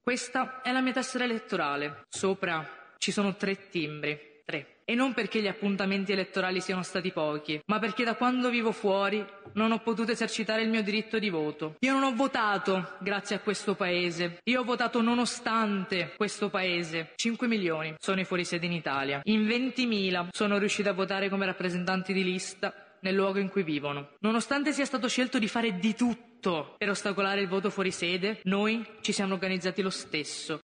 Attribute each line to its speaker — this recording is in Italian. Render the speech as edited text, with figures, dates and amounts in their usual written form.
Speaker 1: Questa è la mia tessera elettorale. Sopra ci sono 3 timbri. 3. E non perché gli appuntamenti elettorali siano stati pochi, ma perché da quando vivo fuori non ho potuto esercitare il mio diritto di voto. Io non ho votato grazie a questo paese, io ho votato nonostante questo paese. 5 milioni sono i fuorisede in Italia, in 20.000 sono riusciti a votare come rappresentanti di lista nel luogo in cui vivono. Nonostante sia stato scelto di fare di tutto per ostacolare il voto fuori sede, noi ci siamo organizzati lo stesso.